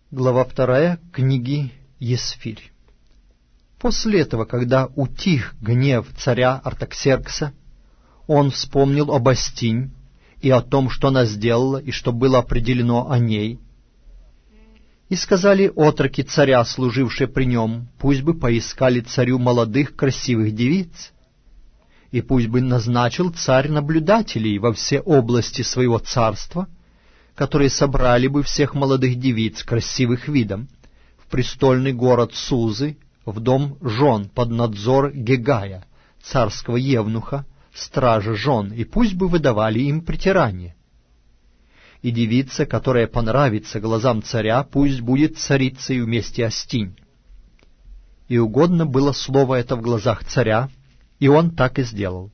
Глава 2 книги Есфирь. После этого, когда утих гнев царя Артаксеркса, он вспомнил об Астинь и о том, что она сделала, и что было определено о ней. И сказали отроки царя, служившие при нем, пусть бы поискали царю молодых красивых девиц, и пусть бы назначил царь наблюдателей во все области своего царства, которые собрали бы всех молодых девиц красивых видом в престольный город Сузы, в дом жен под надзор Гегая, царского евнуха, стража жен, и пусть бы выдавали им притирание. И девица, которая понравится глазам царя, пусть будет царицей вместе Астинь. И угодно было слово это в глазах царя, и он так и сделал.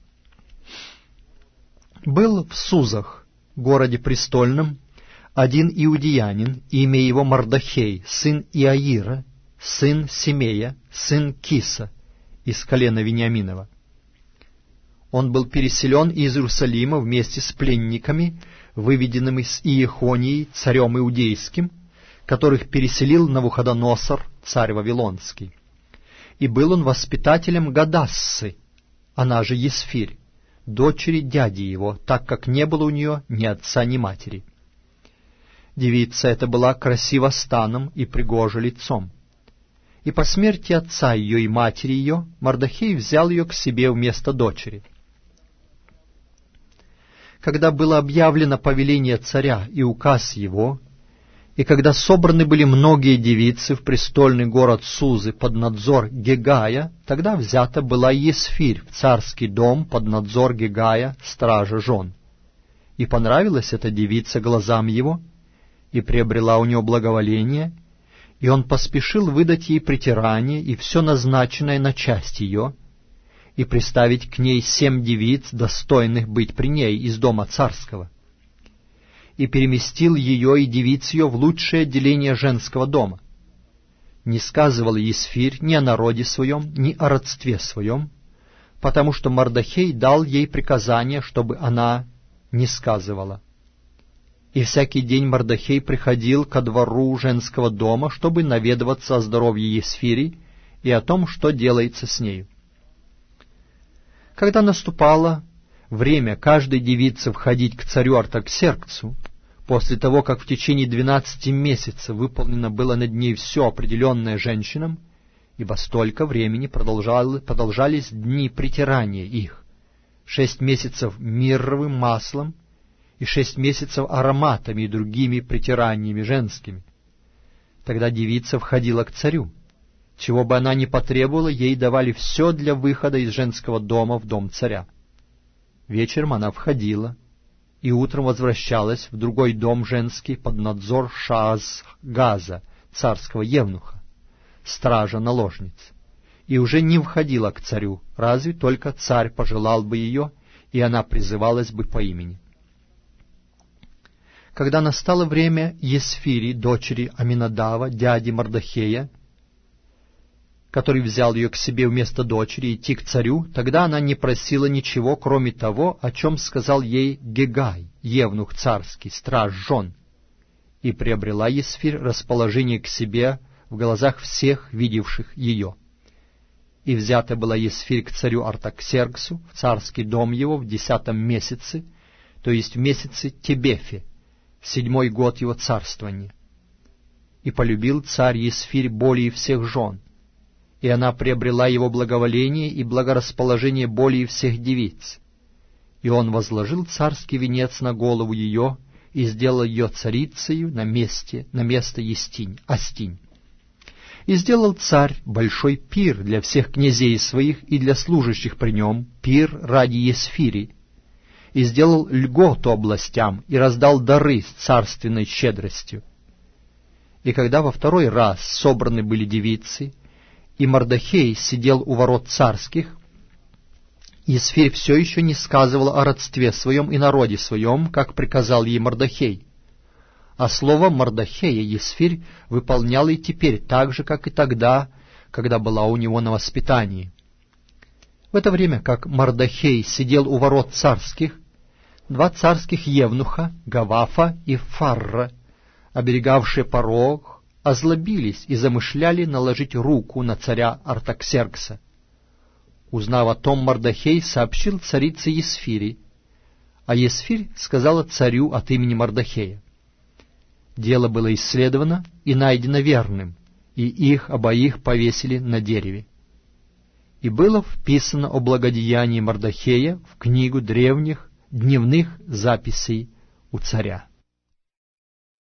Был в Сузах, городе престольном, один иудеянин, имя его Мардохей, сын Иаира, сын Семея, сын Киса, из колена Вениаминова. Он был переселен из Иерусалима вместе с пленниками, выведенными с Иехонией, царем иудейским, которых переселил Навуходоносор, царь Вавилонский. И был он воспитателем Гадассы, она же Есфирь, дочери дяди его, так как не было у нее ни отца, ни матери. Девица эта была красива станом и пригожа лицом. И по смерти отца ее и матери ее Мардохей взял ее к себе вместо дочери. Когда было объявлено повеление царя и указ его, и когда собраны были многие девицы в престольный город Сузы под надзор Гегая, тогда взята была Есфирь в царский дом под надзор Гегая, стража жен. И понравилась эта девица глазам его, и приобрела у него благоволение, и он поспешил выдать ей притирание и все назначенное на часть ее, и приставить к ней 7 девиц, достойных быть при ней из дома царского, и переместил ее и девиц ее в лучшее отделение женского дома. Не сказывала Есфирь ни о народе своем, ни о родстве своем, потому что Мардохей дал ей приказание, чтобы она не сказывала. И всякий день Мардохей приходил ко двору женского дома, чтобы наведываться о здоровье Есфири и о том, что делается с нею. Когда наступало время каждой девице входить к царю Артаксерксу, после того, как в течение 12 месяцев выполнено было над ней все определенное женщинам, ибо столько времени продолжались дни притирания их, 6 месяцев мирровым маслом, и 6 месяцев ароматами и другими притираниями женскими. Тогда девица входила к царю. Чего бы она ни потребовала, ей давали все для выхода из женского дома в дом царя. Вечером она входила, и утром возвращалась в другой дом женский под надзор Шааз-Газа, царского евнуха, стража наложниц, и уже не входила к царю, разве только царь пожелал бы ее, и она призывалась бы по имени. Когда настало время Есфири, дочери Аминадава, дяди Мардохея, который взял ее к себе вместо дочери, идти к царю, тогда она не просила ничего, кроме того, о чем сказал ей Гегай, евнух царский, страж жен, и приобрела Есфирь расположение к себе в глазах всех, видевших ее. И взята была Есфирь к царю Артаксерксу в царский дом его в 10 месяце, то есть в месяце Тебефе, 7-й год его царствования. И полюбил царь Есфирь более всех жен, и она приобрела его благоволение и благорасположение более всех девиц. И он возложил царский венец на голову ее и сделал ее царицею на место Астинь. И сделал царь большой пир для всех князей своих и для служащих при нем, пир ради Есфири, и сделал льготу областям, и раздал дары с царственной щедростью. И когда во 2-й раз собраны были девицы, и Мардохей сидел у ворот царских, Есфирь все еще не сказывала о родстве своем и народе своем, как приказал ей Мардохей. А слово Мардохея Есфирь выполняла и теперь так же, как и тогда, когда была у него на воспитании. В это время, как Мардохей сидел у ворот царских, 2 царских евнуха, Гавафа и Фарра, оберегавшие порог, озлобились и замышляли наложить руку на царя Артаксеркса. Узнав о том, Мардохей сообщил царице Есфири, а Есфирь сказала царю от имени Мардохея. Дело было исследовано и найдено верным, и их обоих повесили на дереве. И было вписано о благодеянии Мардохея в книгу древних дневных записей у царя.